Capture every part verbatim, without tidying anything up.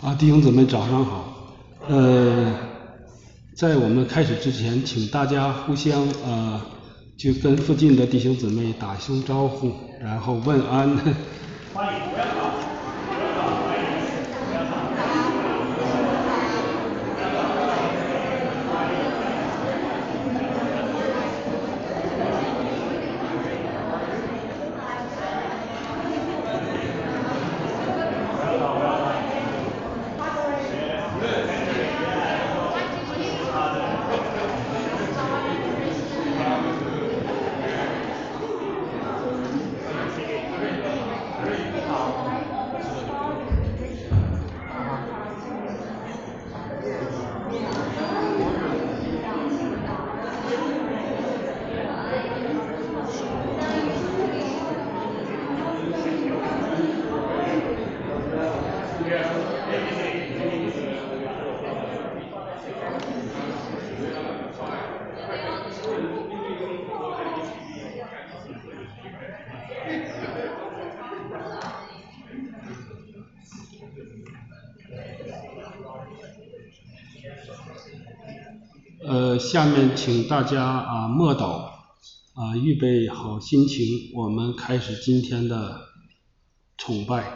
啊，弟兄姊妹早上好。呃，在我们开始之前，请大家互相呃，就跟附近的弟兄姊妹打声招呼，然后问安。欢迎，不要吵，不要吵，欢迎，不要吵。呃，下面请大家啊默祷啊，预备好心情，我们开始今天的崇拜。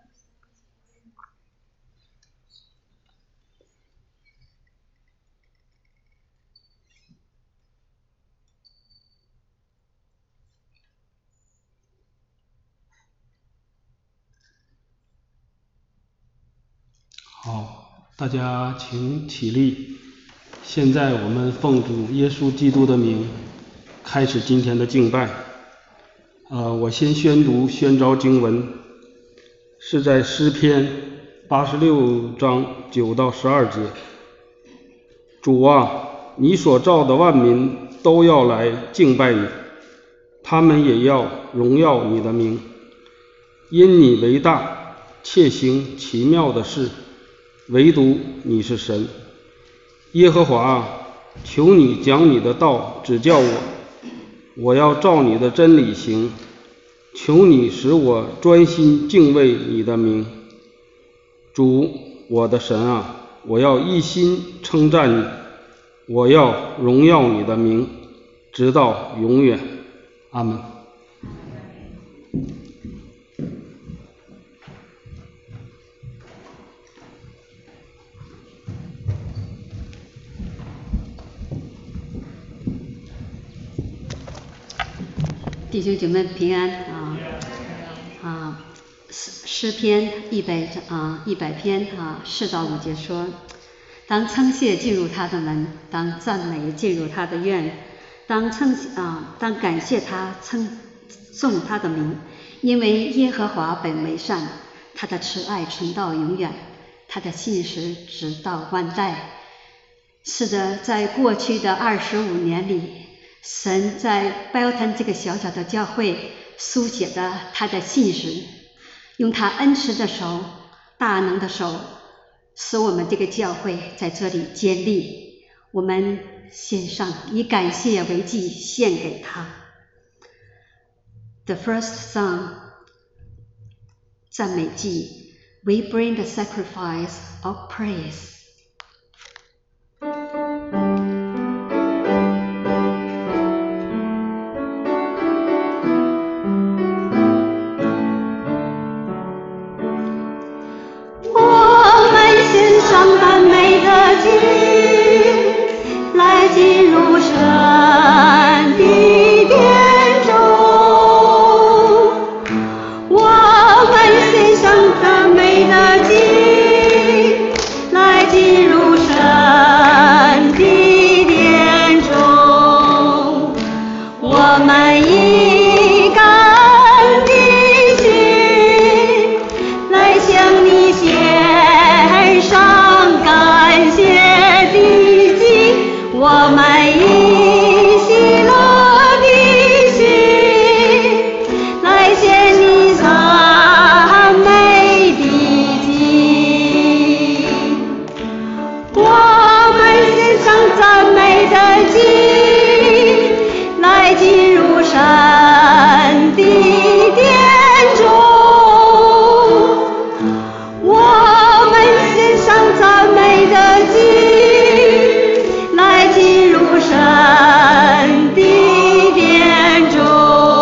好，大家请起立。现在我们奉主耶稣基督的名开始今天的敬拜。呃，我先宣读宣召经文，是在诗篇八十六章九到十二节。主啊，你所造的万民都要来敬拜你，他们也要荣耀你的名，因你为大，且行奇妙的事，唯独你是神。耶和华啊，求你将你的道指教我，我要照你的真理行。求你使我专心敬畏你的名。主，我的神啊，我要一心称赞你，我要荣耀你的名，直到永远。阿们。 弟兄姐妹平安啊啊！诗篇一百啊一百篇啊四到五节说：当称谢进入他的门，当赞美进入他的院，当称啊当感谢他，称颂他的名，因为耶和华本为善，他的慈爱存到永远，他的信实直到万代。是的，在过去的二十五年里，神在 Belton 这个小小的教会书写的他的信实，用他恩慈的手，大能的手，使我们这个教会在这里建立。我们献上以感谢为祭献给他。The first song 赞美祭 We bring the sacrifice of praise。 来进入神的殿中，我们献上赞美的祭，来进入神的殿中，我们以感的心来向你献上感谢。我们以喜乐的心来献你赞美的祭，我们献上赞美的祭，来进入神的殿中，我们的祭，来进入神的殿中。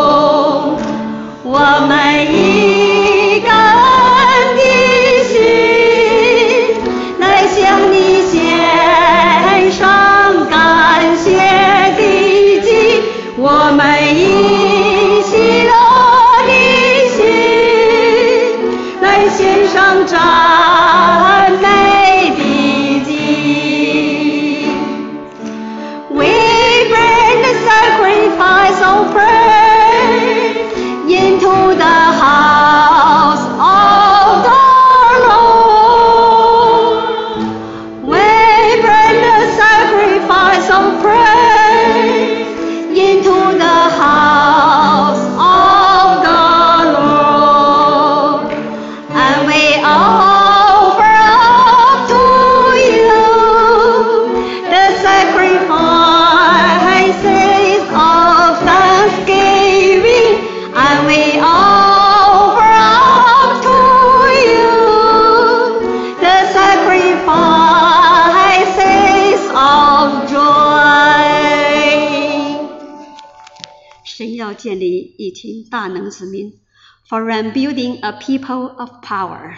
我们以感恩的心来向你献上感谢的祭，我们以喜乐的心来献上赞美的祭。We bring the sacrifice of praise into the house of the Lord. We bring the sacrifice of praise into the house of the Lord, and we offer up to you the sacrifices of thanksgiving, and we offer up to you the sacrifices of joy. 神要建立一群大能子民 ，for I'm building a people of power。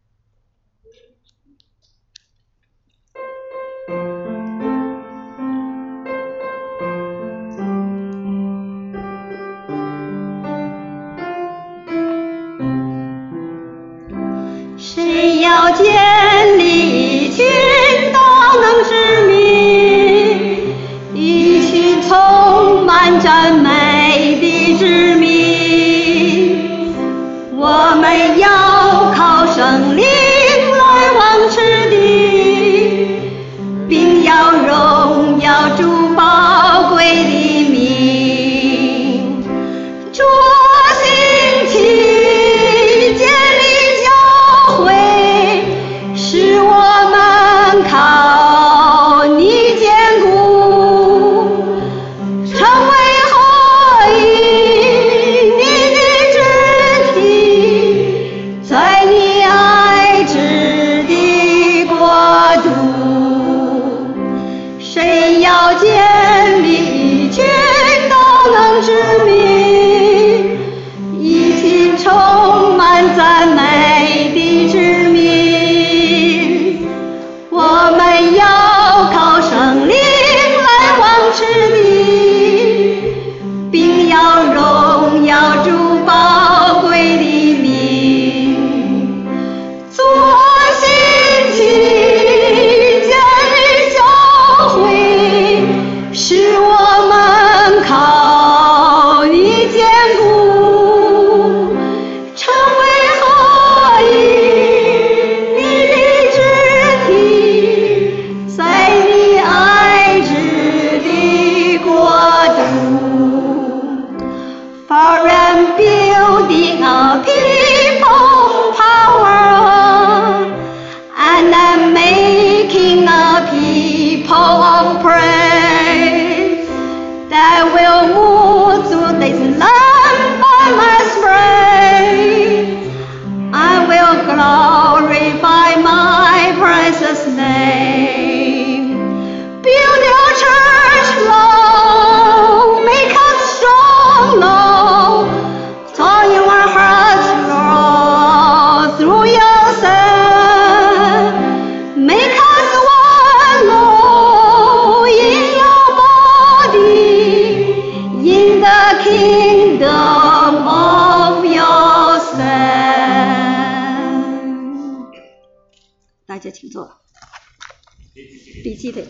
谁要建立一群大能之民，一群充满赞美的之民，我们要靠圣灵来王持的，并要荣耀主宝贵的名。主兴起建立教会，使我们靠你坚固，成为合一你的肢体，在你爱子的国度。谁要建立一群大能之民，一群充满赞美的之民，我们要靠圣灵来王持的，并要荣耀主宝贵的名。做兴起建立教会，使我们靠你坚固，成为合一你的肢体，在你爱子的国度。For I'm building a people power, and I'm making a people of praise that will move through this land by my strength. I will glorify my precious name. Build your church, Lord, make us strong, Lord. Turn your hearts, Lord, through your Son. Make us one, Lord, in your body, in the kingdom of your Son. 大家请坐。笔记的。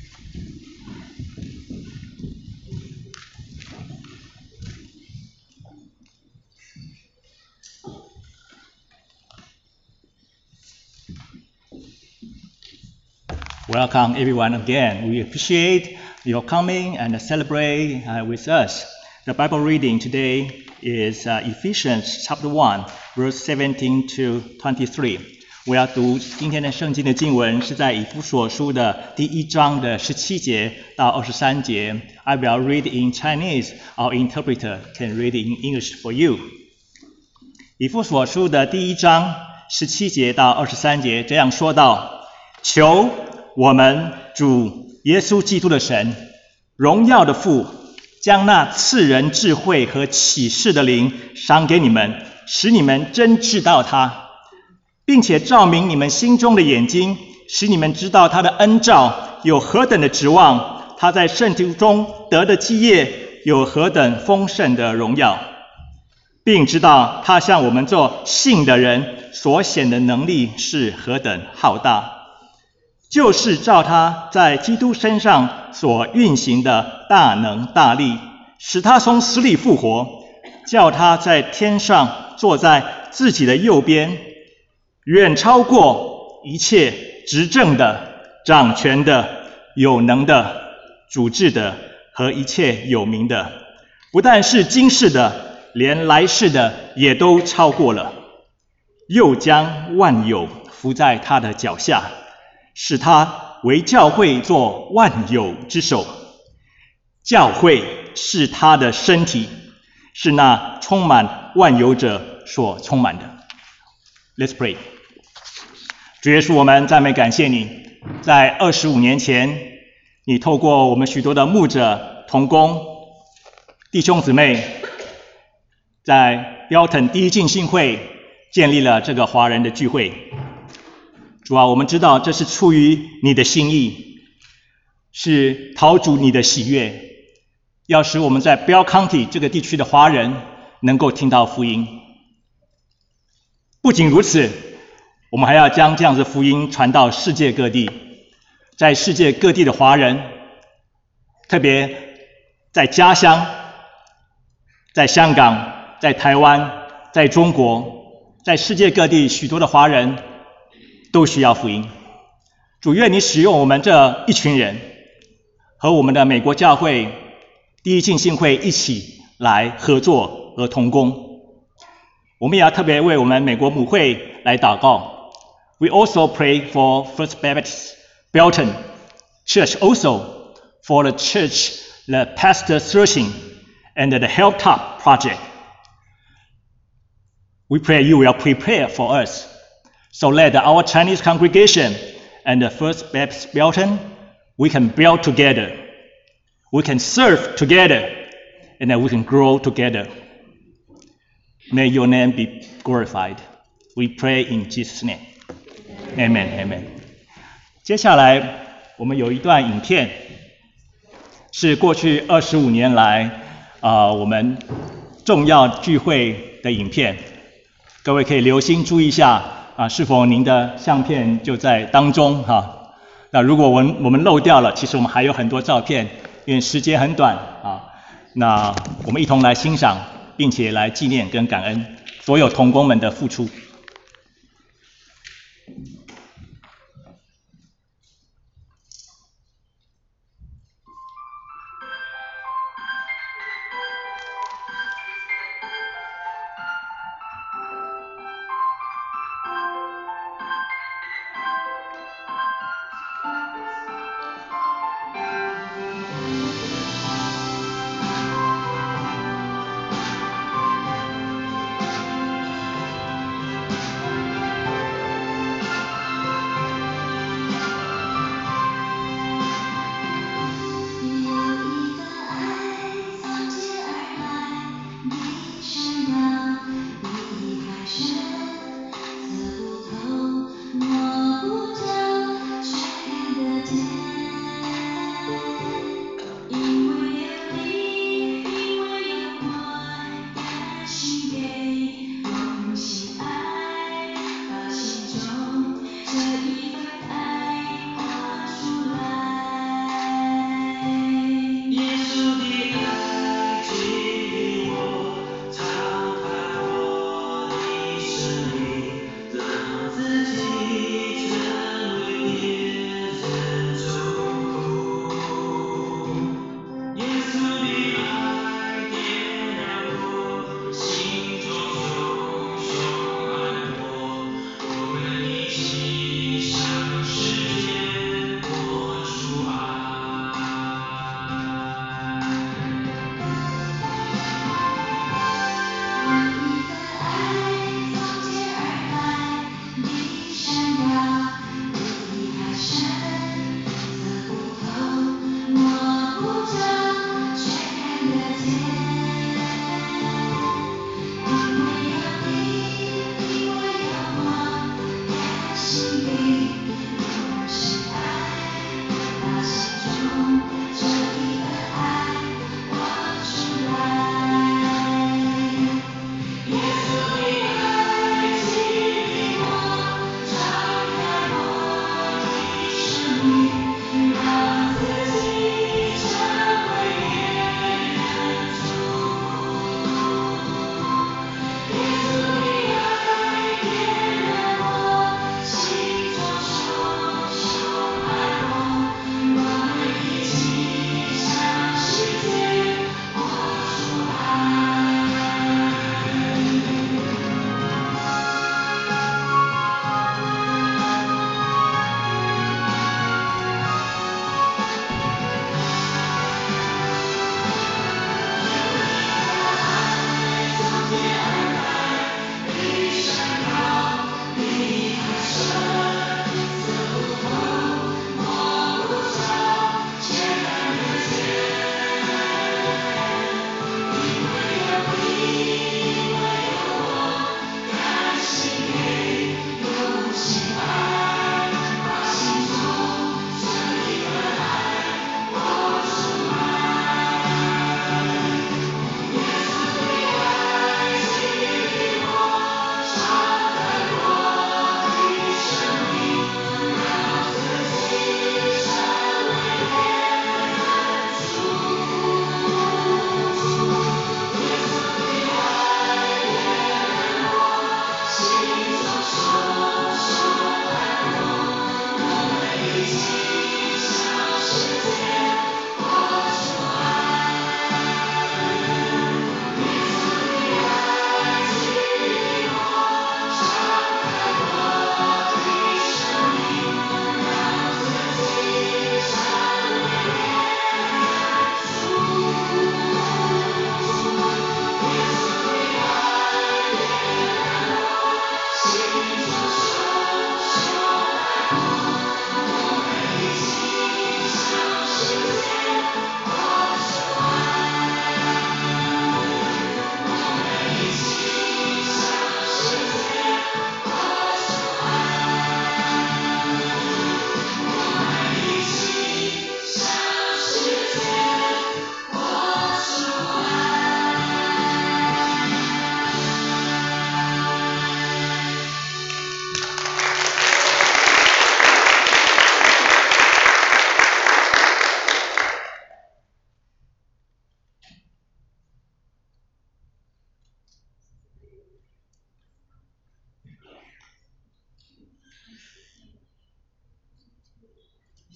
Welcome everyone again. We appreciate your coming and celebrate uh, with us. The Bible reading today is uh, Ephesians chapter one, verse seventeen to twenty-three. 我要读今天的圣经的经文是在以弗所书的第一章的十七节到二十三节。I will read in Chinese. Our interpreter can read in English for you. 以弗所书的第一章十七节到二十三节这样说道： 求我们主耶稣基督的神，荣耀的父，将那赐人智慧和启示的灵赏给你们，使你们真知道他，并且照明你们心中的眼睛，使你们知道他的恩召有何等的指望，他在圣徒中得的基业有何等丰盛的荣耀，并知道他向我们做信的人所显的能力是何等浩大，就是照他在基督身上所运行的大能大力，使他从死里复活，叫他在天上坐在自己的右边，远超过一切执政的、掌权的、有能的、主治的和一切有名的，不但是今世的，连来世的也都超过了，又将万有伏在他的脚下，使他为教会做万有之首。教会是他的身体，是那充满万有者所充满的。 Let's pray。 主耶稣，我们赞美感谢你，在二十五年前，你透过我们许多的牧者、同工、弟兄姊妹，在标腾第一浸信会建立了这个华人的聚会。主啊，我们知道这是出于你的心意，是讨主你的喜悦，要使我们在 Bell County 这个地区的华人能够听到福音。不仅如此，我们还要将这样子福音传到世界各地，在世界各地的华人，特别在家乡，在香港，在台湾，在中国，在世界各地许多的华人都需要福音。主，愿你使用我们这一群人，和我们的美国教会第一浸信会一起来合作和同工。我们也要特别为我们美国母会来祷告。We also pray for First Baptist Belton Church, also for the church, the pastor searching, and the Hilltop Project. We pray you will prepare for us, so that our Chinese congregation and the First Baptist Belton, we can build together, we can serve together, and then we can grow together. May your name be glorified. We pray in Jesus' name. Amen, amen. 接下来我们有一段影片，是过去二十五年来啊、呃、我们重要聚会的影片。各位可以留心注意一下啊，是否您的相片就在当中哈、啊？那如果我们我们漏掉了，其实我们还有很多照片，因为时间很短啊。那我们一同来欣赏，并且来纪念跟感恩所有同工们的付出。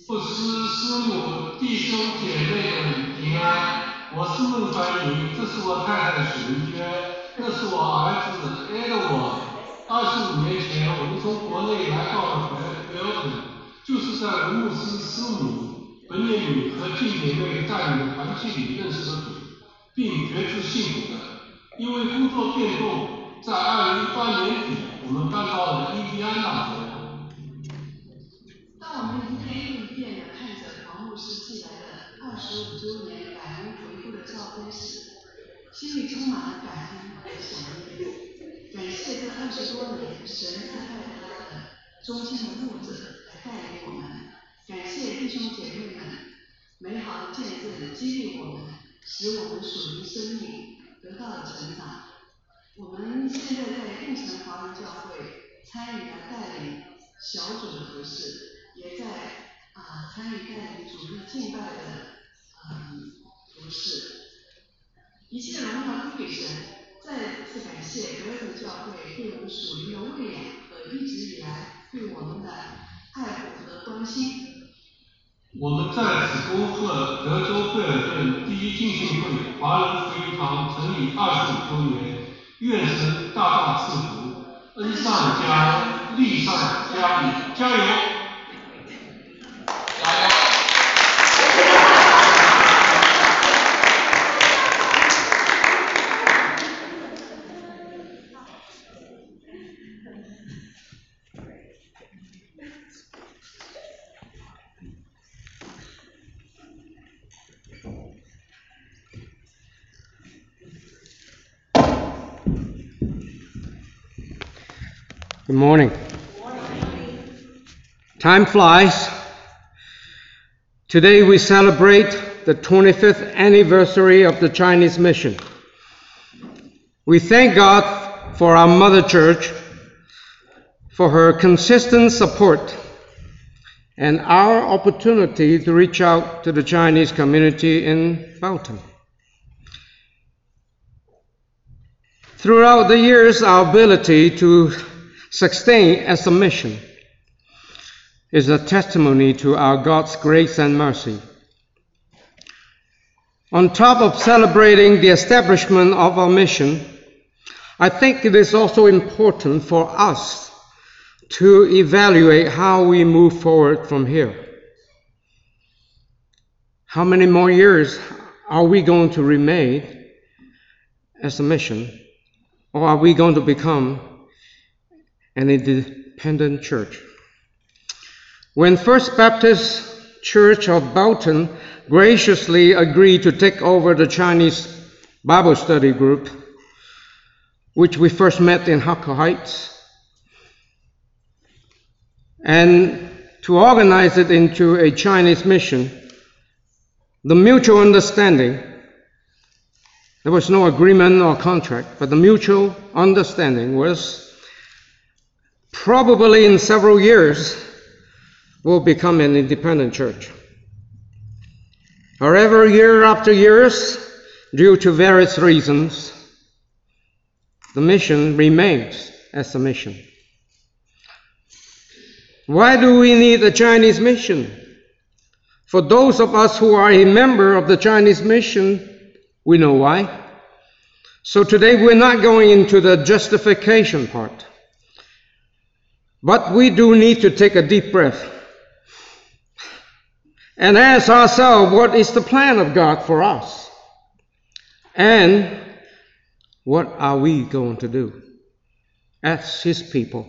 布施师母、弟兄姐妹们平安。我是孟凡妮，这是我太太许文娟，这是我儿子 Edward。二十五年前，我们从国内来到了北尔肯，就是在文牧师师母、本念女和静姐妹带领的团契里认识了主，并觉知幸福的。因为工作变动，在二零一八年底，我们搬到了印第安纳州。 当我们一遍又一遍地看着黄牧师寄来的二十五周年感恩回顾的照片时，心里充满了感恩和想念。感谢这二十多年神赐派他的忠心的牧者来带领我们，感谢弟兄姐妹们美好的见证激励我们，使我们属灵生命得到了成长。我们现在在应城华人教会参与了带领小组的服事，也在啊、呃、参与带领主日敬拜的嗯服事。一切荣耀归给神。再次感谢格尔教会对我们属灵的喂养和一直以来对我们的爱护和关心。 我们在此恭贺德州贝尔顿第一浸信会华人福音堂成立二十五周年，愿神大大赐福，恩上加恩，利上加利，加油！加油！ Good morning. Time flies. Today we celebrate the twenty-fifth anniversary of the Chinese mission. We thank God for our mother church, for her consistent support, and our opportunity to reach out to the Chinese community in Boughton. Throughout the years, our ability to sustain as a mission is a testimony to our God's grace and mercy. On top of celebrating the establishment of our mission, I think it is also important for us to evaluate how we move forward from here. How many more years are we going to remain as a mission, or are we going to become an independent church? When First Baptist Church of Boughton graciously agreed to take over the Chinese Bible study group, which we first met in Hucker Heights, and to organize it into a Chinese mission, the mutual understanding, there was no agreement or contract, but the mutual understanding was probably in several years will become an independent church. However, year after years, due to various reasons, the mission remains as a mission. Why do we need a Chinese mission? For those of us who are a member of the Chinese mission, we know why. So today we're not going into the justification part. But we do need to take a deep breath and ask ourselves, what is the plan of God for us? And what are we going to do as His people?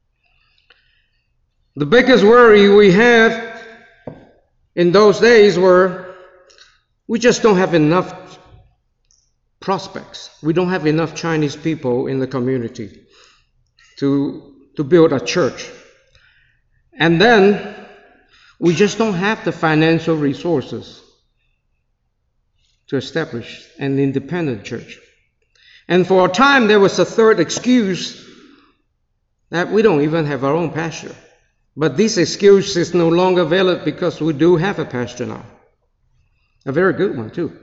The biggest worry we have in those days were we just don't have enough prospects. We don't have enough Chinese people in the community to to build a church. And then we just don't have the financial resources to establish an independent church. And for a time there was a third excuse that we don't even have our own pastor. But this excuse is no longer valid because we do have a pastor now. A very good one too.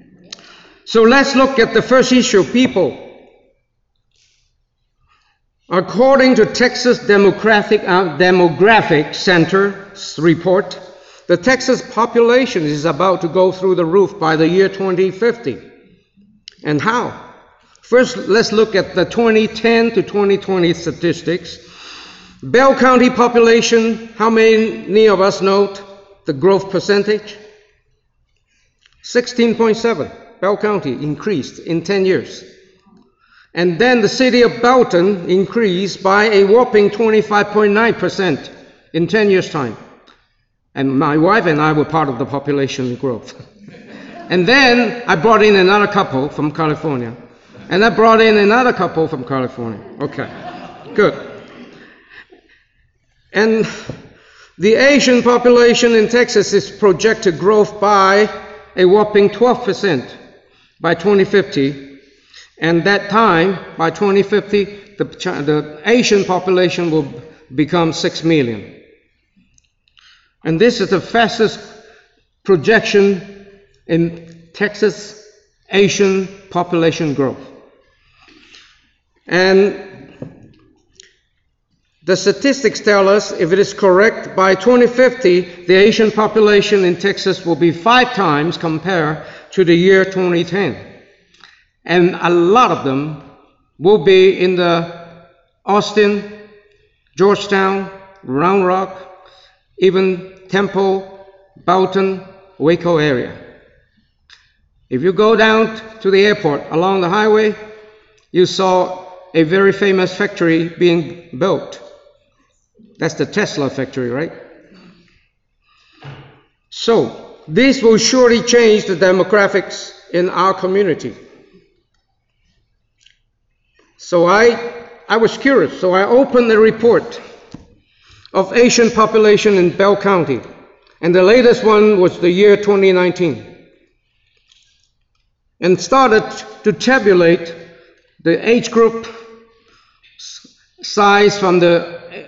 So let's look at the first issue, people. According to Texas Demographic, uh, Demographic Center's report, the Texas population is about to go through the roof by the year twenty fifty. And how? First, let's look at the twenty ten to twenty twenty statistics. Bell County population, how many of us note the growth percentage? sixteen point seven. Bell County increased in ten years. And then the city of Belton increased by a whopping twenty-five point nine percent in ten years' time. And my wife and I were part of the population growth. And then I brought in another couple from California. And I brought in another couple from California. Okay, good. And the Asian population in Texas is projected growth by a whopping twelve percent by twenty fifty. And that time, by twenty fifty, the, the Asian population will become six million. And this is the fastest projection in Texas Asian population growth. And the statistics tell us, if it is correct, by twenty fifty, the Asian population in Texas will be five times compared to the year twenty ten. And a lot of them will be in the Austin, Georgetown, Round Rock, even Temple, Belton, Waco area. If you go down to the airport along the highway, you saw a very famous factory being built. That's the Tesla factory, right? So, this will surely change the demographics in our community. So I, I was curious, so I opened the report of Asian population in Bell County, and the latest one was the year twenty nineteen, and started to tabulate the age group size from the,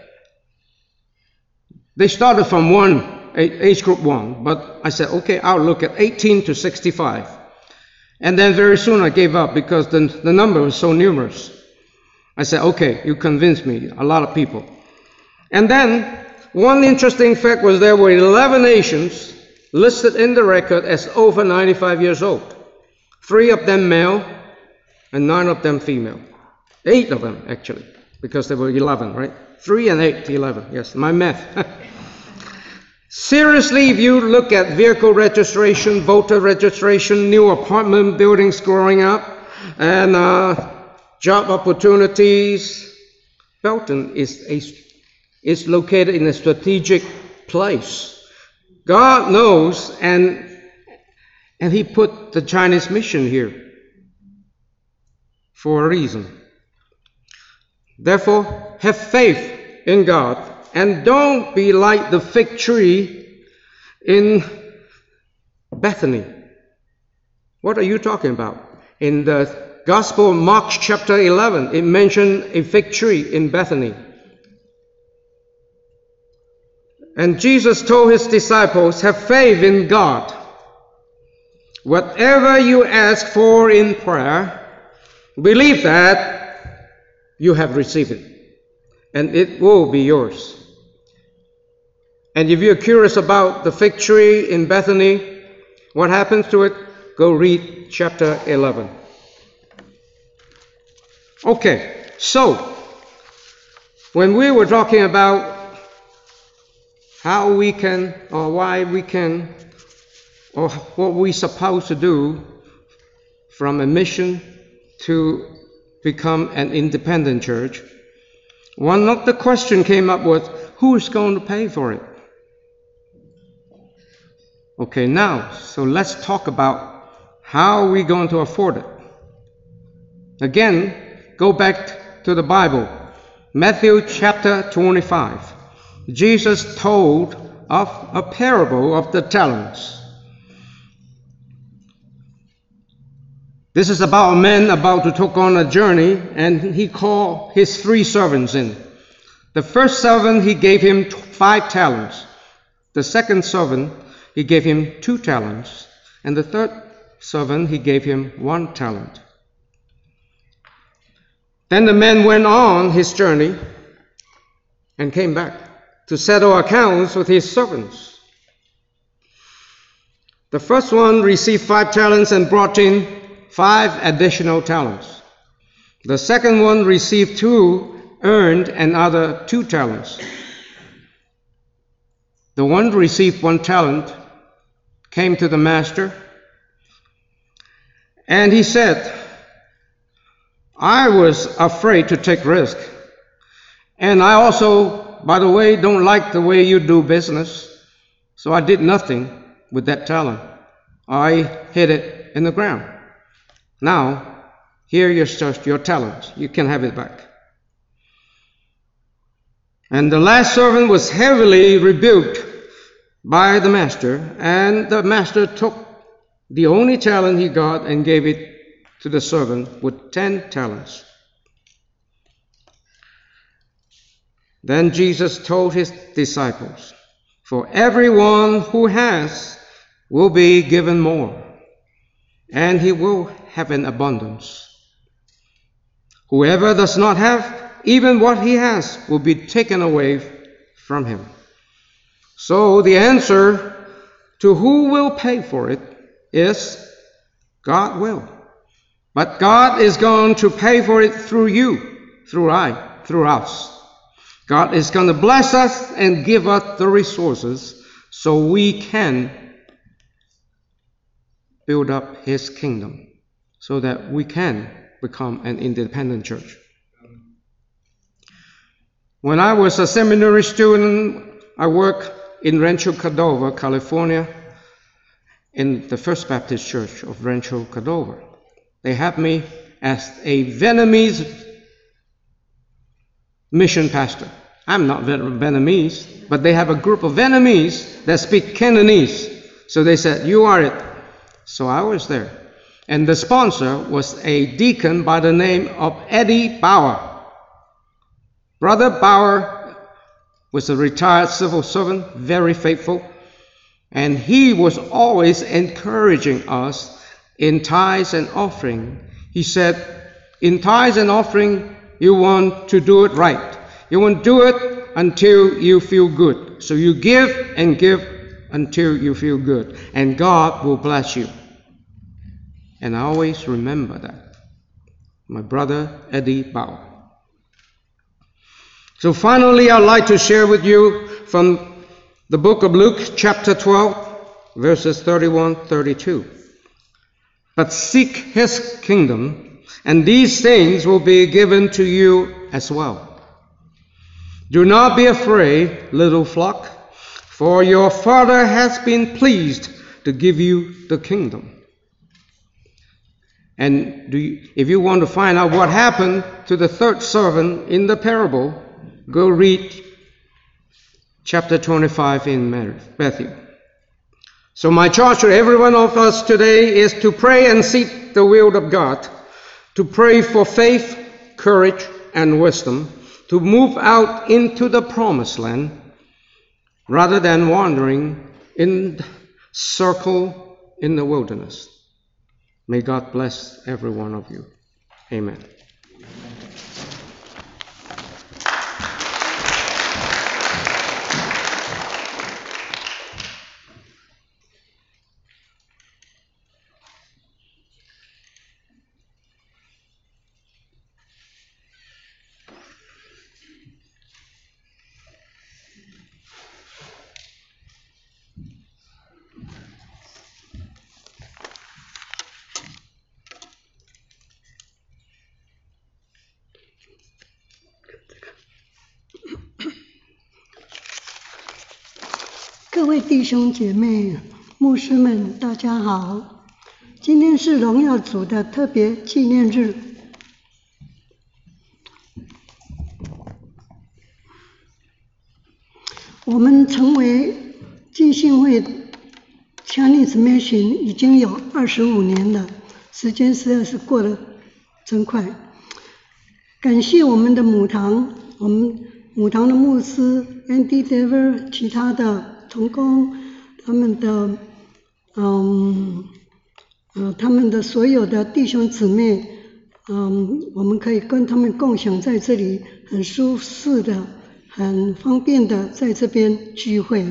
they started from one, age group one, but I said, okay, I'll look at eighteen to sixty-five. And then very soon I gave up because the, the number was so numerous. I said, okay, you convinced me, a lot of people. And then one interesting fact was there were eleven nations listed in the record as over ninety-five years old. Three of them male and nine of them female. Eight of them, actually, because there were eleven, right? Three and eight, eleven, yes, my math. Seriously, if you look at vehicle registration, voter registration, new apartment buildings growing up, and uh, job opportunities, Belton is, a, is located in a strategic place. God knows, and, and He put the Chinese mission here for a reason. Therefore, have faith in God, and don't be like the fig tree in Bethany. What are you talking about? In the Gospel of Mark chapter eleven, it mentioned a fig tree in Bethany. And Jesus told His disciples, have faith in God. Whatever you ask for in prayer, believe that you have received it, and it will be yours. And if you're curious about the fig tree in Bethany, what happens to it? Go read chapter eleven. Okay, so when we were talking about how we can, or why we can, or what we're supposed to do from a mission to become an independent church, one of the questions came up with, who is going to pay for it? Okay, now, so let's talk about how we're going to afford it. Again, go back to the Bible. Matthew chapter twenty-five. Jesus told of a parable of the talents. This is about a man about to take on a journey, and he called his three servants in. The first servant, he gave him five talents. The second servant, he gave him two talents. And the third servant, he gave him one talent. Then the man went on his journey and came back to settle accounts with his servants. The first one received five talents and brought in five additional talents. The second one received two, earned another two talents. The one who received one talent came to the master, and he said, I was afraid to take risk. And I also, by the way, don't like the way you do business. So I did nothing with that talent. I hid it in the ground. Now, here is just your talent. You can have it back. And the last servant was heavily rebuked by the master, and the master took the only talent he got and gave it to the servant with ten talents. Then Jesus told his disciples, for everyone who has will be given more, and he will have an abundance. Whoever does not have, even what he has will be taken away from him. So the answer to who will pay for it is God will. But God is going to pay for it through you, through I, through us. God is going to bless us and give us the resources so we can build up his kingdom, so that we can become an independent church. When I was a seminary student, I worked in Rancho Cordova, California, in the First Baptist Church of Rancho Cordova. They had me as a Vietnamese mission pastor. I'm not Vietnamese, but they have a group of Vietnamese that speak Cantonese. So they said, you are it. So I was there. And the sponsor was a deacon by the name of Eddie Bauer. Brother Bauer was a retired civil servant, very faithful. And he was always encouraging us in tithes and offering. He said, in tithes and offering, you want to do it right. You want to do it until you feel good. So you give and give until you feel good. And God will bless you. And I always remember that. My brother Eddie Bauer. So finally, I'd like to share with you from the book of Luke, chapter twelve, verses thirty-one to thirty-two. But seek his kingdom, and these things will be given to you as well. Do not be afraid, little flock, for your Father has been pleased to give you the kingdom. And do you, if you want to find out what happened to the third servant in the parable, go read chapter twenty-five in Matthew. So my charge to every one of us today is to pray and seek the will of God, to pray for faith, courage, and wisdom, to move out into the promised land, rather than wandering in circle in the wilderness. May God bless every one of you. Amen. 各位弟兄姐妹、牧师们，大家好！今天是荣耀主的特别纪念日。我们成为浸信会 Chinese Mission 已经有二十五年了，时间实在是过得真快。感谢我们的母堂，我们母堂的牧师 Andy Dever， 其他的同工，他们的嗯呃他们的所有的弟兄姊妹， 嗯，我们可以跟他们共享在这里很舒适的、很方便的在这边聚会，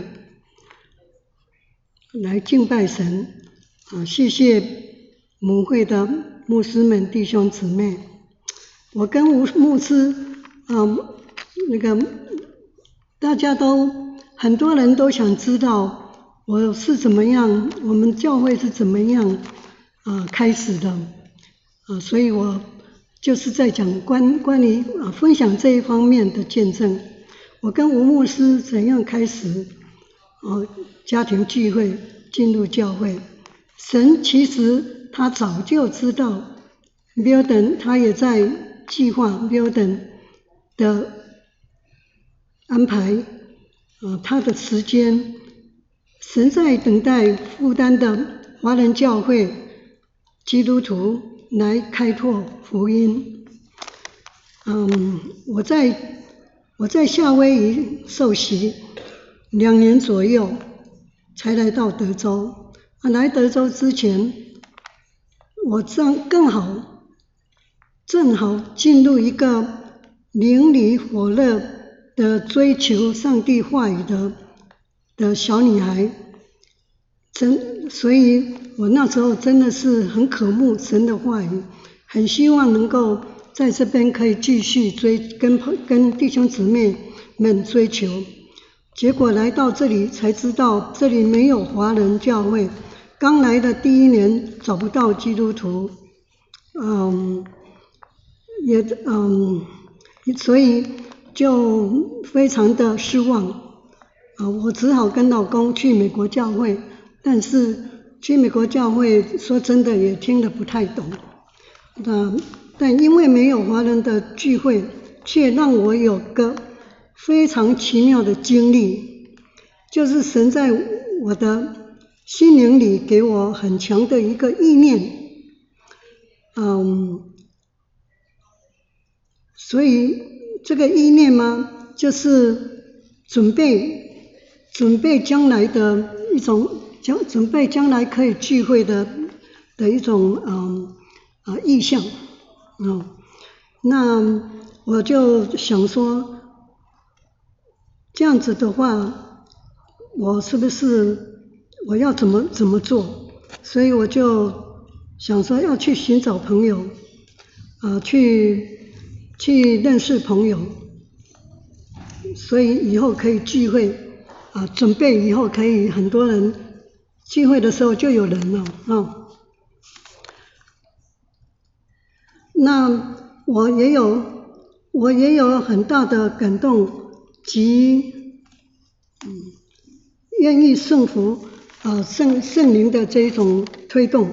来敬拜神。啊，谢谢母会的牧师们、弟兄姊妹。我跟吴牧师，嗯，那个大家都很多人都想知道我是怎么样，我们教会是怎么样啊开始的啊，所以我就是在讲关关于啊分享这一方面的见证。我跟吴牧师怎样开始啊家庭聚会进入教会，神其实他早就知道 Milton 他也在计划 Milton 的安排啊，他的时间，神在等待负担的华人教会基督徒来开拓福音。嗯，我在我在夏威夷受洗两年左右，才来到德州。啊，来德州之前，我正更好正好进入一个灵里火热的追求上帝话语的的小女孩，真，所以我那时候真的是很渴慕神的话语，很希望能够在这边可以继续追跟跟弟兄姊妹们追求。结果来到这里才知道这里没有华人教会，刚来的第一年找不到基督徒，嗯，也嗯，所以就非常的失望啊！我只好跟老公去美国教会，但是去美国教会说真的也听得不太懂。那但因为没有华人的聚会，却让我有个非常奇妙的经历，就是神在我的心灵里给我很强的一个意念，嗯，所以这个意念嘛，就是准备准备将来的一种将准备将来可以聚会的的一种嗯啊意向，嗯，那我就想说，这样子的话，我是不是我要怎么怎么做？所以我就想说要去寻找朋友，啊，去去认识朋友，所以以后可以聚会，啊，准备以后可以很多人聚会的时候就有人了啊。那我也有我也有很大的感动及嗯愿意顺服啊圣圣灵的这一种推动。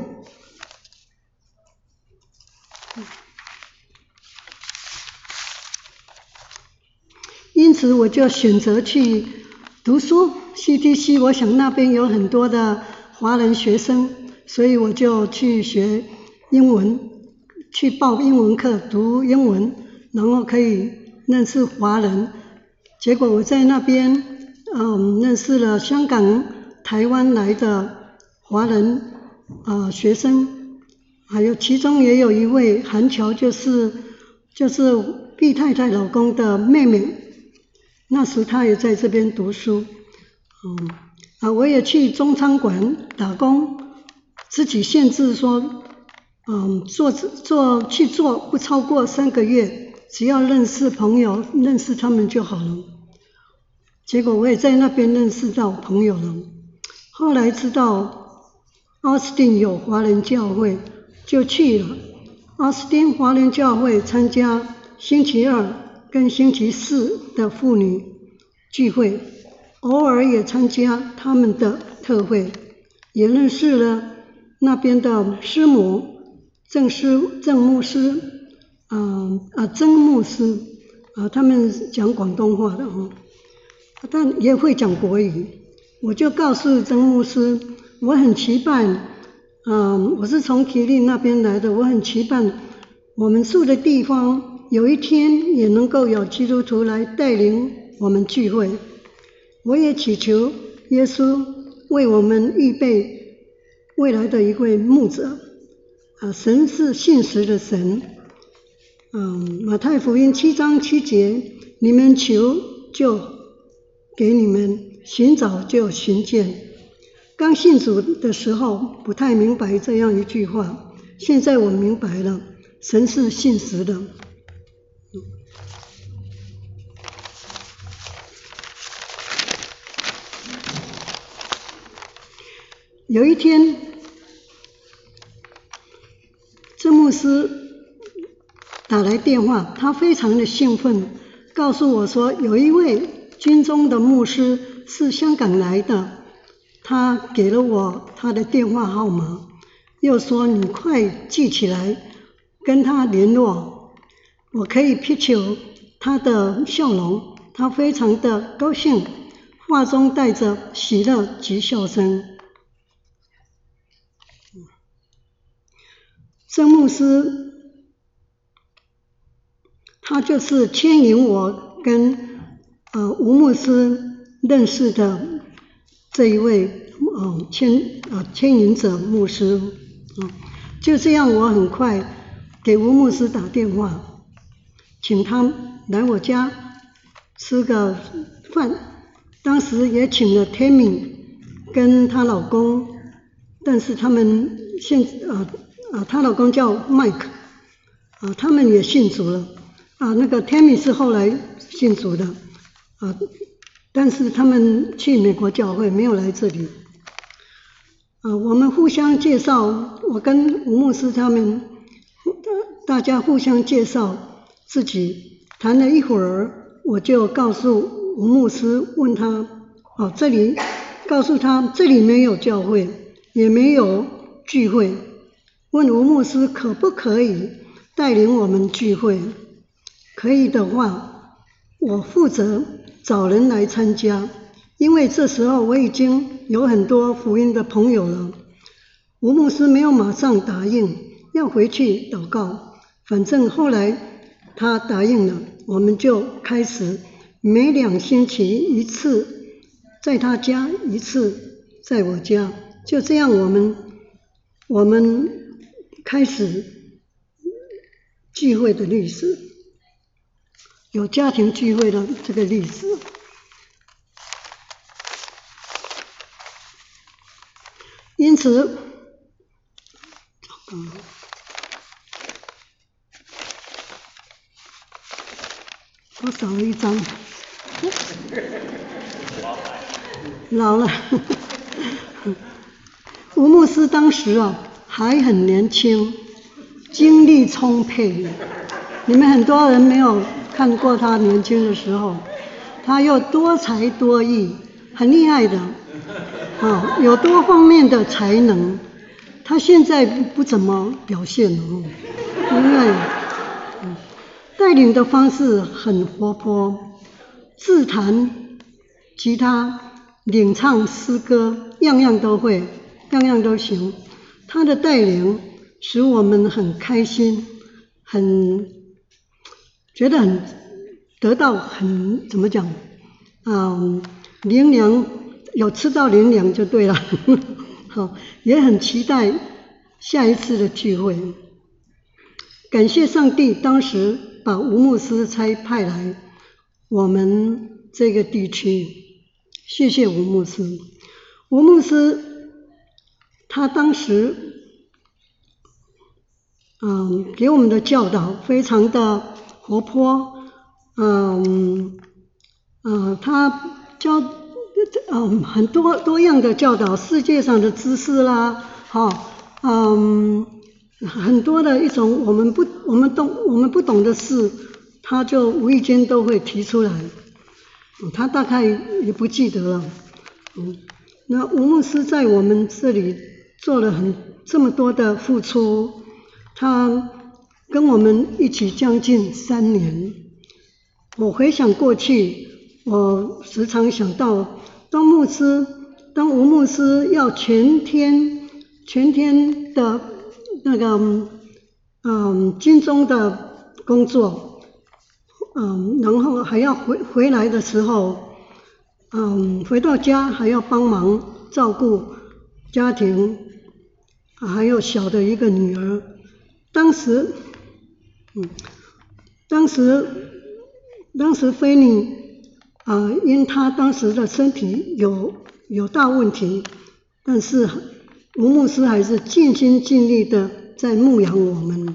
因此我就选择去读书 C T C， 我想那边有很多的华人学生，所以我就去学英文，去报英文课读英文，然后可以认识华人。结果我在那边嗯认识了香港、台湾来的华人呃学生，还有其中也有一位韩侨，就是就是毕太太老公的妹妹，那时她也在这边读书。嗯啊，我也去中餐馆打工，自己限制说嗯做做去做不超过三个月，只要认识朋友认识他们就好了。结果我也在那边认识到朋友了，后来知道奥斯汀有华人教会，就去了奥斯汀华人教会参加星期二跟星期四的妇女聚会，偶尔也参加他们的特会，也认识了那边的师母郑师郑牧师啊啊曾牧师啊，他们讲广东话的哦，但也会讲国语。我就告诉曾牧师，我很期盼，嗯，我是从吉林那边来的，我很期盼我们住的地方有一天也能够有基督徒来带领我们聚会。我也祈求耶稣为我们预备未来的一位牧者啊，神是信实的神， 嗯，马太福音七章七节，你们求就给你们，寻找就寻见。刚信主的时候不太明白这样一句话，现在我明白了，神是信实的。有一天，郑牧师打来电话，他非常的兴奋，告诉我说有一位军中的牧师是香港来的，他给了我他的电话号码，又说你快记起来跟他联络。我可以 picture 他的笑容，他非常的高兴，话中带着喜乐及笑声。郑牧师他就是牵引我跟呃吴牧师认识的这一位呃牵呃牵引者牧师、呃、就这样我很快给吴牧师打电话，请他来我家吃个饭，当时也请了 Tammy 跟她老公，但是他们现呃啊，她老公叫 Mike， 啊，他们也信主了，啊，那个 Tammy 是后来信主的，啊，但是他们去美国教会，没有来这里，啊，我们互相介绍，我跟吴牧师他们，大家互相介绍自己，谈了一会儿，我就告诉吴牧师，问他，哦，这里告诉他这里没有教会，也没有聚会。问吴牧师可不可以带领我们聚会，可以的话我负责找人来参加，因为这时候我已经有很多福音的朋友了。吴牧师没有马上答应，要回去祷告，反正后来他答应了，我们就开始每两星期一次在他家，一次在我家，就这样我们我们开始聚会的历史，有家庭聚会的这个历史。因此，我少了一张，老了。吴牧师当时啊还很年轻，精力充沛。你们很多人没有看过他年轻的时候，他又多才多艺，很厉害的，哦，有多方面的才能。他现在不怎么表现了，因为、嗯、带领的方式很活泼，自弹、吉他、领唱、诗歌，样样都会，样样都行。他的带领使我们很开心，很觉得很得到很怎么讲，嗯，灵粮有吃到灵粮就对了，好，也很期待下一次的聚会。感谢上帝，当时把吴牧师差派来我们这个地区，谢谢吴牧师。吴牧师他当时嗯给我们的教导非常的活泼，嗯嗯他教嗯很多多样的教导，世界上的知识啦，哦嗯很多的一种我们不我们懂我们不懂的事，他就无意间都会提出来，他大概也不记得了。嗯，那吴牧师在我们这里做了很这么多的付出，他跟我们一起将近三年。我回想过去，我时常想到，当牧师，当吴牧师要全天全天的那个嗯军中的工作，嗯，然后还要回回来的时候，嗯，回到家还要帮忙照顾家庭，还有小的一个女儿。当时，嗯， 当时当时菲尼啊、呃，因他当时的身体有有大问题，但是吴牧师还是尽心尽力的在牧养我们。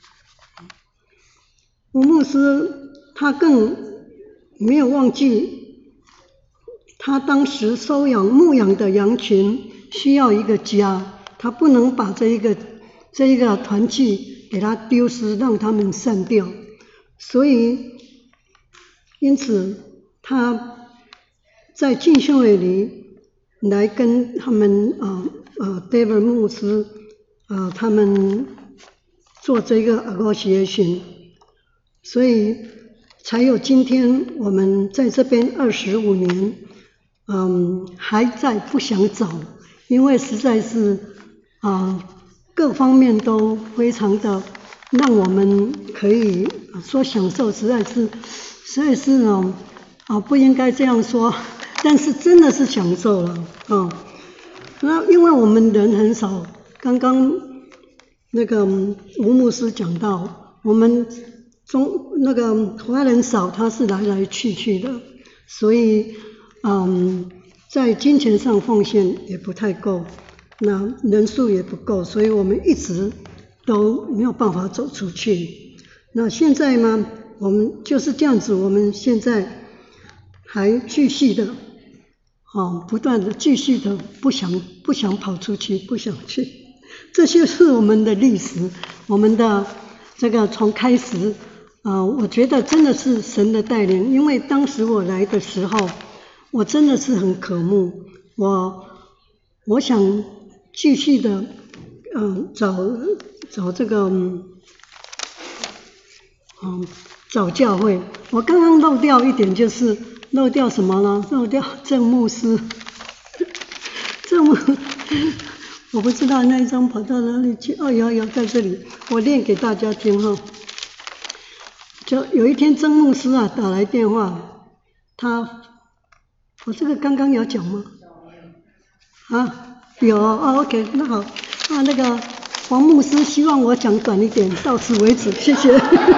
吴牧师他更没有忘记，他当时收养牧养的羊群需要一个家，他不能把这一个这一个团契给他丢失，让他们散掉，所以因此他在浸信会里来跟他们啊呃 David 牧师啊、呃、他们做这个 negotiation， 所以才有今天我们在这边二十五年，嗯，还在不想走，因为实在是啊、呃、各方面都非常的让我们可以说享受，实在是实在是哦啊不应该这样说，但是真的是享受了啊、哦。那因为我们人很少，刚刚那个吴牧师讲到，我们中那个华人少，他是来来去去的，所以嗯，在金钱上奉献也不太够，那人数也不够，所以我们一直都没有办法走出去。那现在呢，我们就是这样子，我们现在还继续的，哦，不断的继续的，不想不想跑出去，不想去，这就是我们的历史，我们的这个从开始。啊、呃，我觉得真的是神的带领，因为当时我来的时候，我真的是很渴慕，我我想继续的，嗯、呃，找找这个，嗯、呃，找教会。我刚刚漏掉一点，就是漏掉什么呢？漏掉郑牧师，郑牧，我不知道那一张跑到哪里去。哦，有有在这里，我念给大家听哈。就有一天曾牧师啊打来电话，他我这个刚刚有讲吗？啊，有哦 ，OK， 那好，啊那个黄牧师希望我讲短一点，到此为止，谢谢。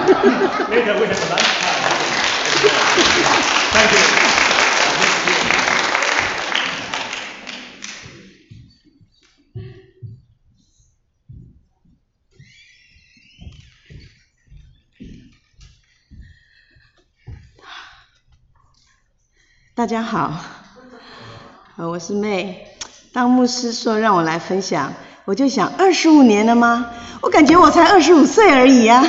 大家好，我是妹。当牧师说让我来分享，我就想二十五年了吗？我感觉我才二十五岁而已啊。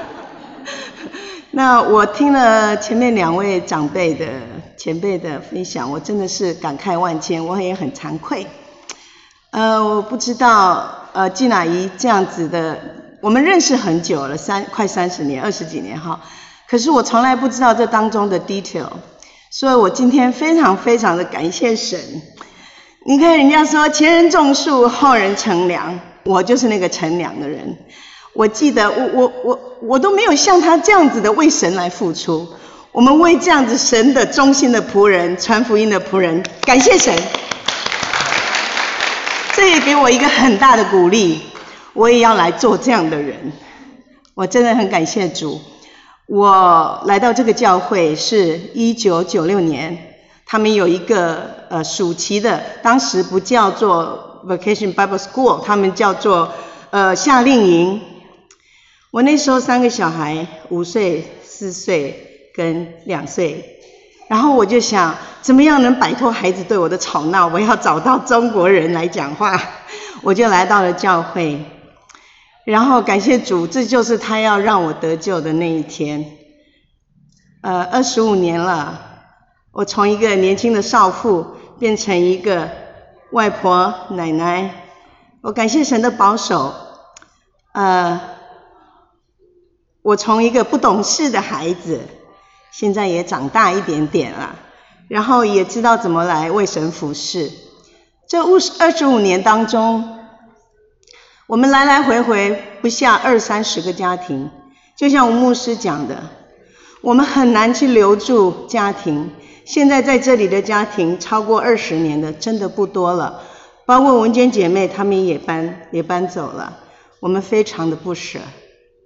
那我听了前面两位长辈的前辈的分享，我真的是感慨万千，我也很惭愧。呃，我不知道呃季乃姨这样子的，我们认识很久了，三快三十年，二十几年哈。可是我从来不知道这当中的 detail。所以我今天非常非常的感谢神。你看人家说前人种树，后人乘凉，我就是那个乘凉的人。我记得我我我我都没有像他这样子的为神来付出，我们为这样子神的忠心的仆人，传福音的仆人，感谢神。这也给我一个很大的鼓励，我也要来做这样的人。我真的很感谢主。我来到这个教会是一九九六年，他们有一个呃暑期的，当时不叫做 Vacation Bible School， 他们叫做呃夏令营。我那时候三个小孩，五岁、四岁跟两岁，然后我就想怎么样能摆脱孩子对我的吵闹，我要找到中国人来讲话，我就来到了教会。然后感谢主，这就是他要让我得救的那一天。呃，二十五年了，我从一个年轻的少妇变成一个外婆奶奶。我感谢神的保守。呃，我从一个不懂事的孩子，现在也长大一点点了，然后也知道怎么来为神服侍。这二十五年当中，我们来来回回不下二三十个家庭，就像吴牧师讲的，我们很难去留住家庭。现在在这里的家庭超过二十年的真的不多了，包括文娟姐妹她们也搬也搬走了，我们非常的不舍。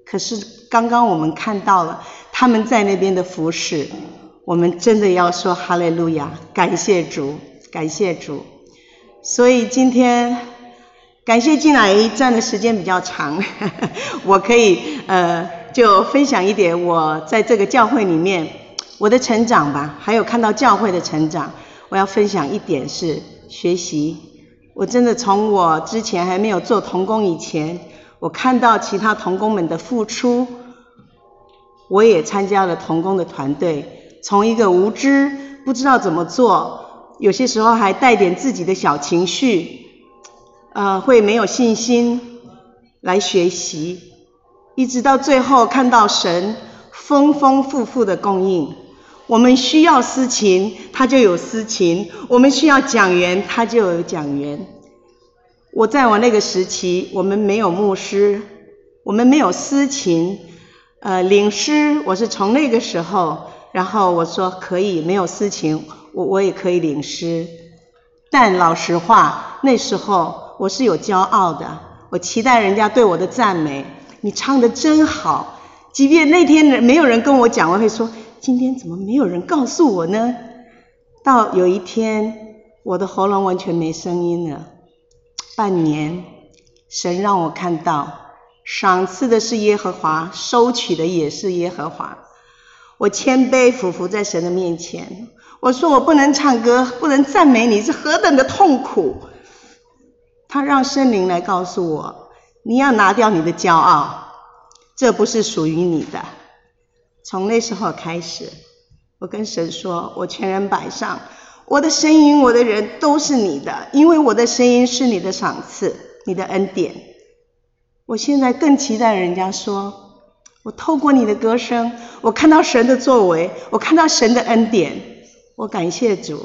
可是刚刚我们看到了他们在那边的服事，我们真的要说哈利路亚，感谢主，感谢主。所以今天感谢进来站的时间比较长，我可以呃就分享一点我在这个教会里面我的成长吧，还有看到教会的成长。我要分享一点是学习，我真的从我之前还没有做同工以前，我看到其他同工们的付出，我也参加了同工的团队，从一个无知不知道怎么做，有些时候还带点自己的小情绪，呃，会没有信心来学习，一直到最后看到神丰丰富富的供应。我们需要司琴，他就有司琴；我们需要讲员，他就有讲员。我在我那个时期，我们没有牧师，我们没有司琴，呃，领诗，我是从那个时候，然后我说可以，没有司琴，我我也可以领诗。但老实话，那时候我是有骄傲的，我期待人家对我的赞美，你唱得真好。即便那天没有人跟我讲，我会说，今天怎么没有人告诉我呢？到有一天，我的喉咙完全没声音了。半年，神让我看到，赏赐的是耶和华，收取的也是耶和华。我谦卑俯伏在神的面前，我说我不能唱歌，不能赞美你，是何等的痛苦。他让圣灵来告诉我，你要拿掉你的骄傲，这不是属于你的。从那时候开始，我跟神说，我全人摆上，我的声音，我的人都是你的，因为我的声音是你的赏赐，你的恩典。我现在更期待人家说，我透过你的歌声，我看到神的作为，我看到神的恩典，我感谢主。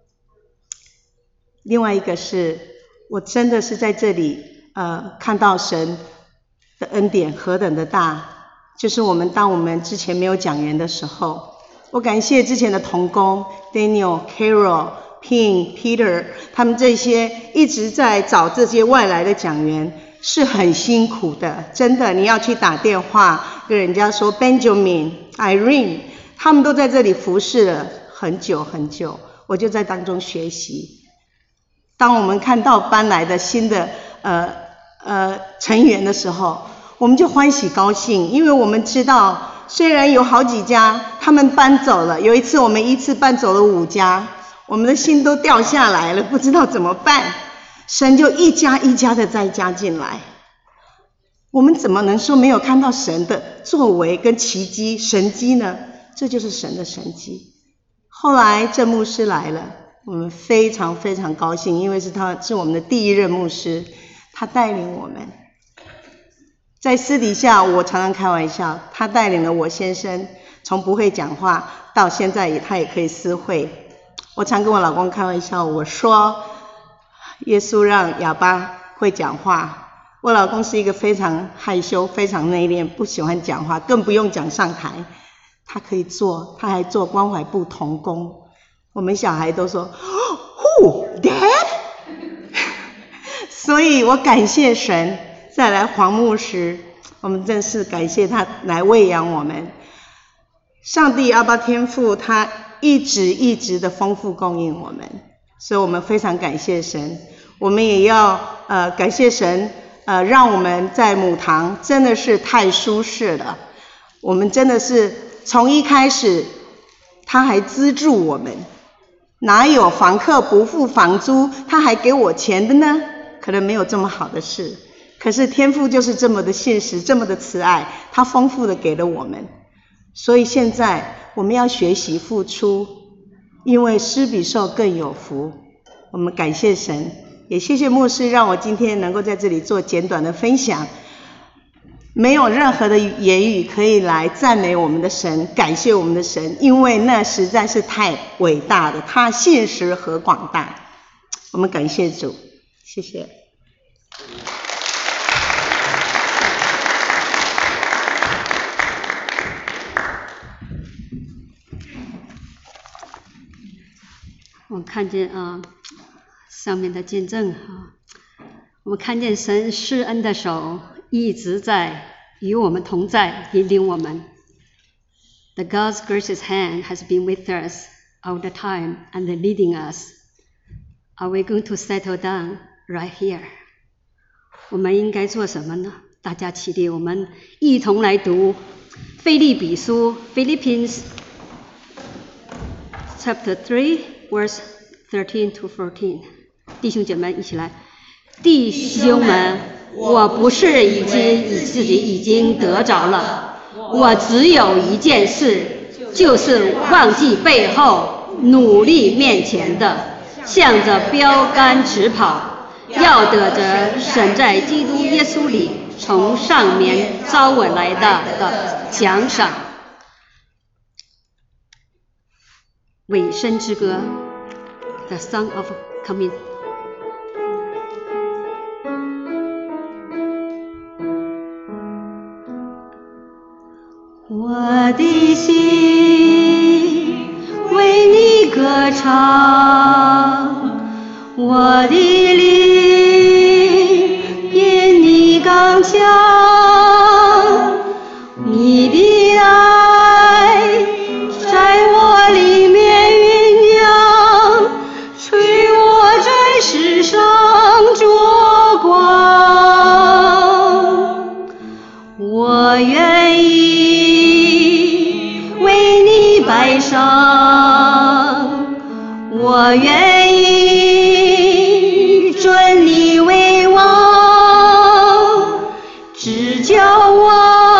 另外一个是，我真的是在这里呃看到神的恩典何等的大，就是我们当我们之前没有讲员的时候，我感谢之前的同工 Daniel、Carol、Ping、Peter 他们这些一直在找这些外来的讲员，是很辛苦的，真的，你要去打电话跟人家说 Benjamin、Irene 他们都在这里服侍了很久很久，我就在当中学习。当我们看到搬来的新的呃呃成员的时候，我们就欢喜高兴，因为我们知道虽然有好几家他们搬走了，有一次我们一次搬走了五家，我们的心都掉下来了，不知道怎么办，神就一家一家的再加进来。我们怎么能说没有看到神的作为跟奇迹神迹呢？这就是神的神迹。后来郑牧师来了，我们非常非常高兴，因为是他是我们的第一任牧师，他带领我们。在私底下我常常开玩笑，他带领了我先生从不会讲话到现在也他也可以私会。我常跟我老公开玩笑，我说耶稣让哑巴会讲话，我老公是一个非常害羞非常内敛不喜欢讲话，更不用讲上台，他可以做，他还做关怀部同工。我们小孩都说 Who? Dad? 所以我感谢神。再来黄牧师，我们真是感谢他来喂养我们。上帝阿爸天父他一直一直的丰富供应我们，所以我们非常感谢神。我们也要呃感谢神呃让我们在母堂真的是太舒适了，我们真的是从一开始他还资助我们，哪有房客不付房租他还给我钱的呢？可能没有这么好的事，可是天父就是这么的信实，这么的慈爱，他丰富的给了我们。所以现在我们要学习付出，因为施比受更有福。我们感谢神，也谢谢牧师让我今天能够在这里做简短的分享。没有任何的言语可以来赞美我们的神，感谢我们的神，因为那实在是太伟大了，他信实和广大。我们感谢主，谢谢。 我看见啊，上面的见证啊，我们看见神施恩的手一直在与我们同在，引领我们。The God's gracious hand has been with us all the time and leading us. Are we going to settle down right here? 我们应该做什么呢？大家起立，我们一同来读腓立比书 Philippians chapter three, verse thirteen to fourteen. 弟兄姐妹一起来。弟兄们，我不是已经以自己已经得着了，我只有一件事，就是忘记背后，努力面前的，向着标杆直跑，要得着神在基督耶稣里从上面招我来的的奖赏。尾声之歌 The Song of Coming。 我的心为你歌唱，我的灵因你刚强，你的爱在我里面酝酿，催我在世上做光。我愿意摆上，我愿意尊你为王，只叫我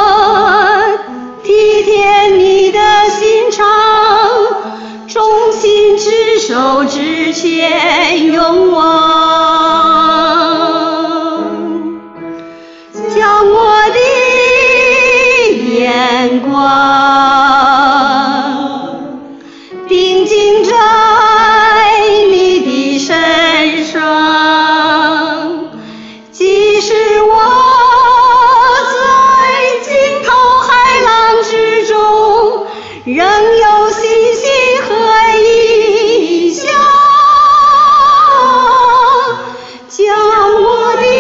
体贴你的心肠，忠心执守之前勇往，将我的眼光定睛在你的身上，即使我在惊涛骇浪之中，仍有信心和意向，将我的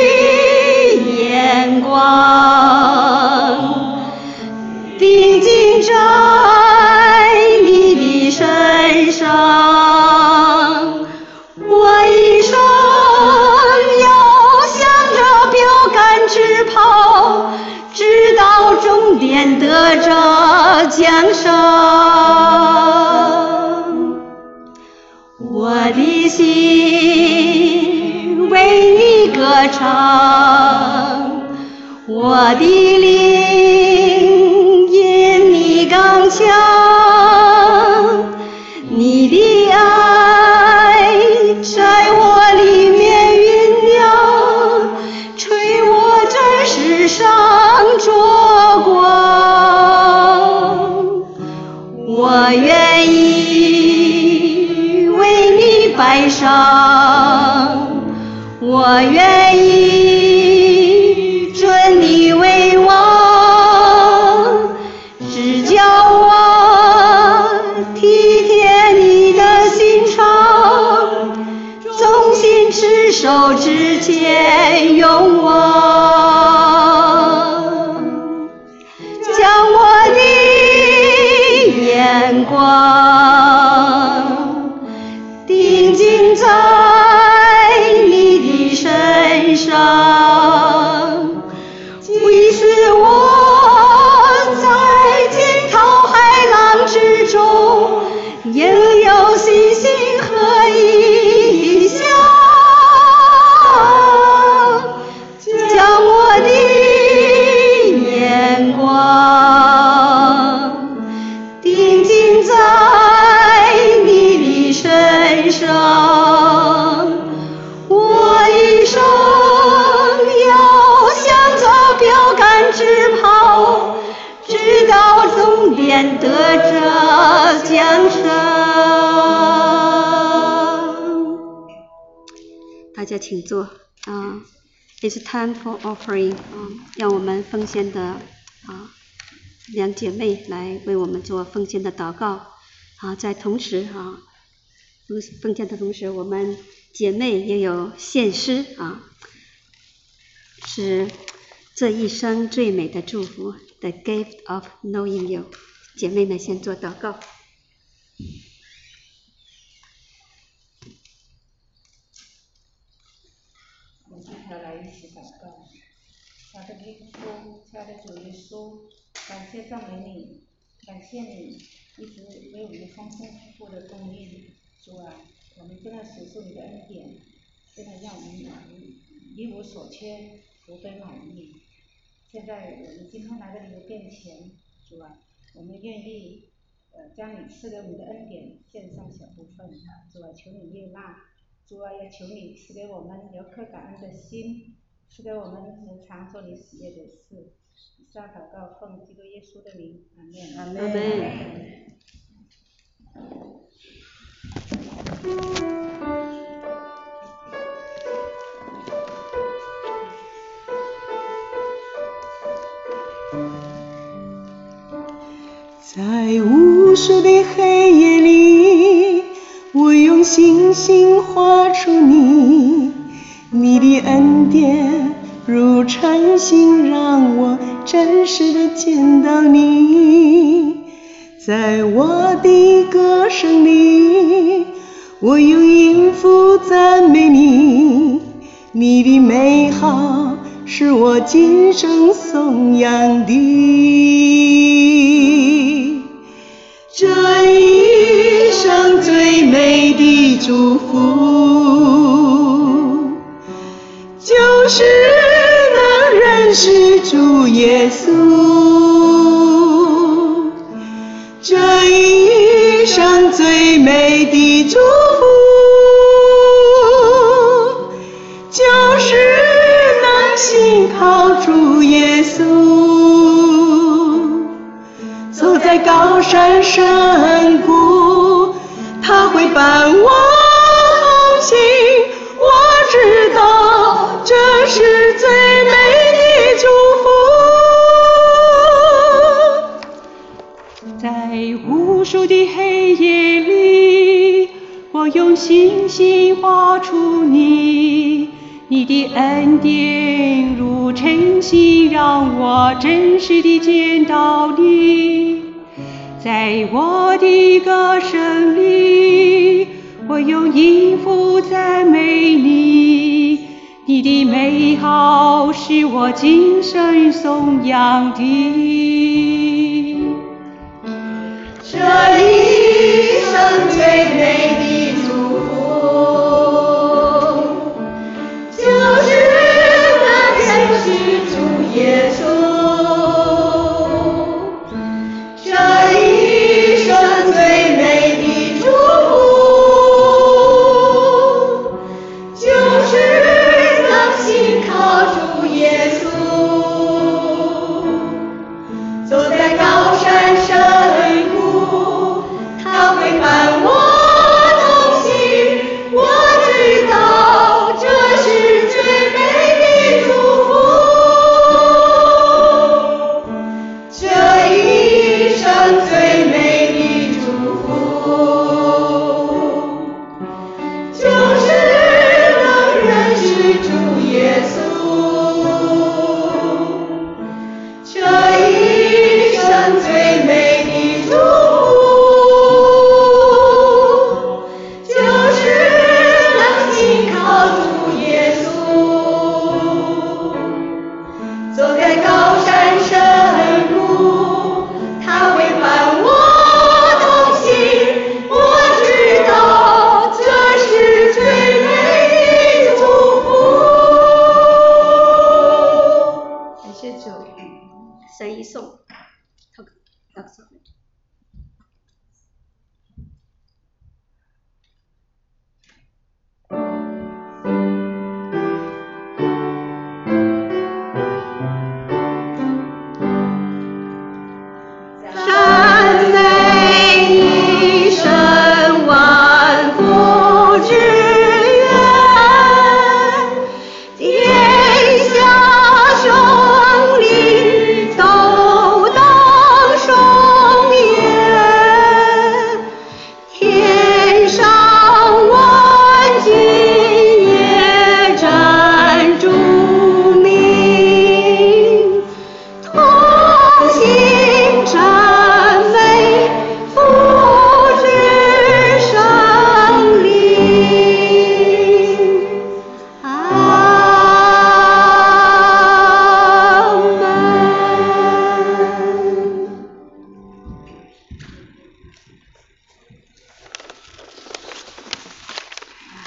眼光定睛在身上，我一生要向着标杆直跑，直到终点得着奖赏。我的心为你歌唱，我的灵因你刚强，你的爱在我里面酝酿，催我在世上做光。我愿意为你摆上，我愿意尊你为王，只叫我体贴你的心肠，忠心持守之前勇往，将我的眼光定睛在你的身上，即使我在惊涛骇浪之中，仍有信心和意向，将我的眼光定睛在你的身上，我一生要向着标杆直跑，直到终点得着奖赏。 大家请坐啊、uh, It's time for offering 啊、uh, 让我们奉献的啊、uh, 两姐妹来为我们做奉献的祷告啊、uh, 在同时啊、uh, 奉献的同时，我们姐妹也有献诗啊、uh, 是这一生最美的祝福 ，the gift of knowing you。姐妹们先做祷告。 我们接下来一起祷告。亲爱的耶稣，亲爱的主耶稣，感谢赞美你，感谢你一直为我们丰丰富富的供应。主啊，我们真的数数你的恩典，真的让我们一无所缺，福杯满溢。现在我们今天来到你的面前，主啊，我们愿意呃将你赐给我们的恩典献上小部分。主啊，求你悦纳。主啊，也求你赐给我们有颗感恩的心，赐给我们时常做你喜悦的事。以上祷告奉基督耶稣的名，阿门。 阿门。 在无数的黑夜里，我用星星画出你，你的恩典如晨星，让我真实的见到你。在我的歌声里，我用音符赞美你，你的美好是我今生颂扬的。这一生最美的祝福，就是能认识主耶稣。这一生最美的祝福，就是能信靠主耶稣。走在高山深谷，他会伴我同行。我知道这是最美的祝福。 在无数的黑夜里，我用星星画出你，你的恩典如晨星，让我真实地见到你。在我的歌声里，我用音符赞美你，你的美好是我今生颂扬的。 这一生最美的祝福，就是能认识主耶稣。这一生最美的祝福，就是能信靠主耶稣。走在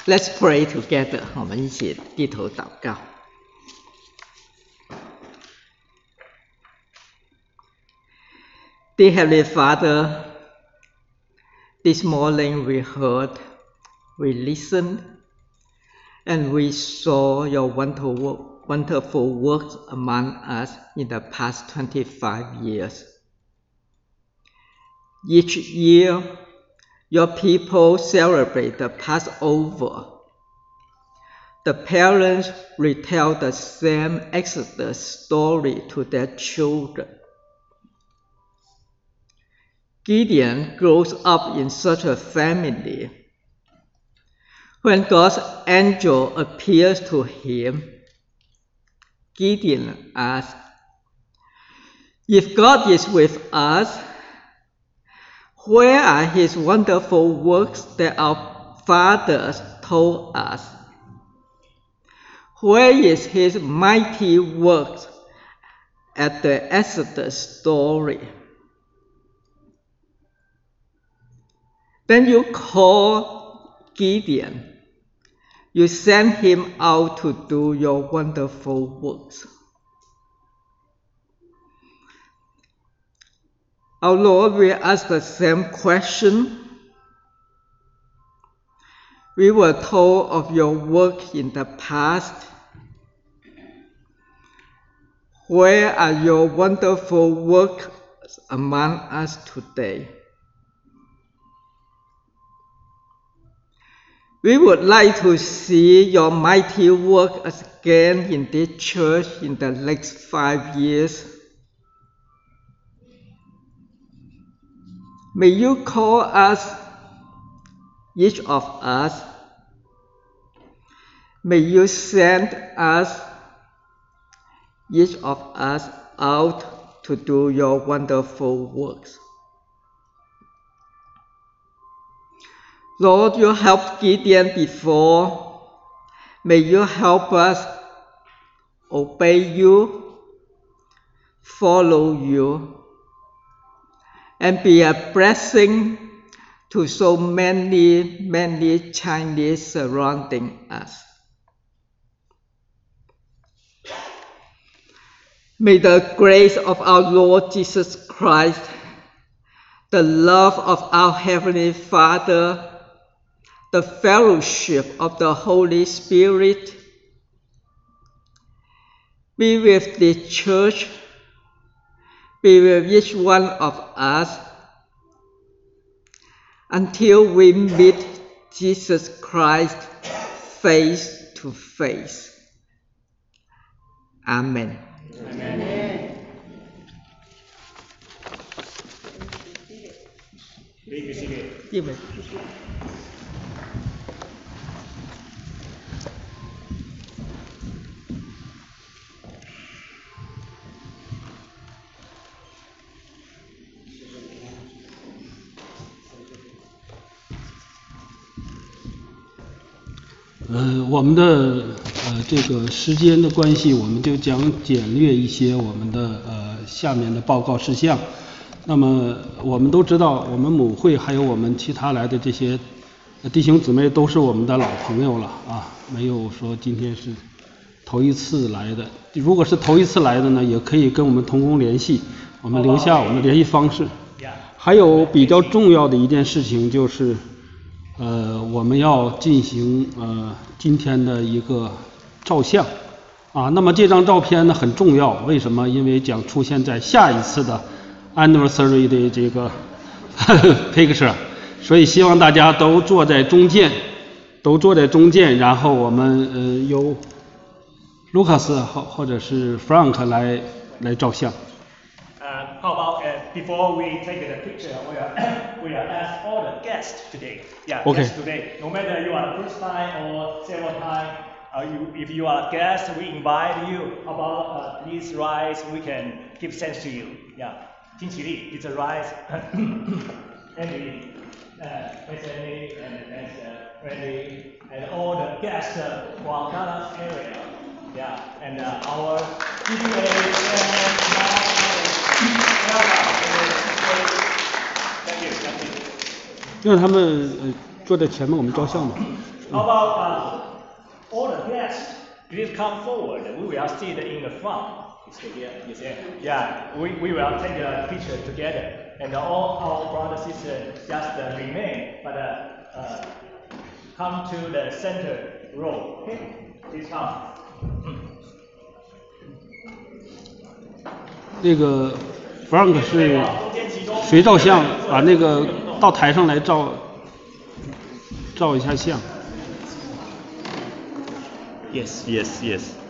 Let's pray together. 我们一起低头祷告。Dear Heavenly Father, this morning we heard, we listened, and we saw your wonderful, wonderful works among us in the past twenty-five years. Each year, your people celebrate the Passover. The parents retell the same Exodus story to their children. Gideon grows up in such a family. When God's angel appears to him, Gideon asks, "If God is with us, where are his wonderful works that our fathers told us? Where is his mighty works at the Exodus story?" Then you call Gideon. You send him out to do your wonderful works. Our Lord, we ask the same question. We were told of your work in the past. Where are your wonderful works among us today? We would like to see your mighty work again in this church in the next five years. May you call us, each of us. May you send us, each of us, out to do your wonderful works. Lord, you helped Gideon before. May you help us obey you, follow you, and be a blessing to so many, many Chinese surrounding us. May the grace of our Lord Jesus Christ, the love of our Heavenly Father, the fellowship of the Holy Spirit be with the church, be with each one of us until we meet Jesus Christ face to face. Amen. Amen. Please be seated. Amen. 呃，我们的呃这个时间的关系，我们就讲简略一些我们的呃下面的报告事项。那么我们都知道，我们母会还有我们其他来的这些弟兄姊妹都是我们的老朋友了啊，没有说今天是头一次来的。如果是头一次来的呢，也可以跟我们同工联系，我们留下我们的联系方式。还有比较重要的一件事情就是。呃，我们要进行呃今天的一个照相啊，那么这张照片呢很重要，为什么？因为将出现在下一次的 anniversary 的这个picture， 所以希望大家都坐在中间，都坐在中间，然后我们呃由 Lucas 或或者是 Frank 来来照相。 Uh, how about uh, before we take the picture, we are we are ask all the guests today. Yeah, okay. Guests today. No matter you are the first time or several time, uh, you, if you are a guest, we invite you. How about uh, please rise? We can give sense to you. Yeah, 金起立 it's a rise. Andy, uh, Andy, and and uh, Randy, and all the guests uh, from Dallas area. Yeah, and uh, our G P A and 让他们呃坐在前面，我们照相吧。 How about uh, all the guests? Please come forward. We will sit in the front. Yeah, we, we will take a picture together. And all our brothers and sisters just uh, remain, but uh, uh, come to the center row. Okay? Please come. 那个 Frank 是谁照相？把那个到台上来照照一下相。 Yes, yes, yes.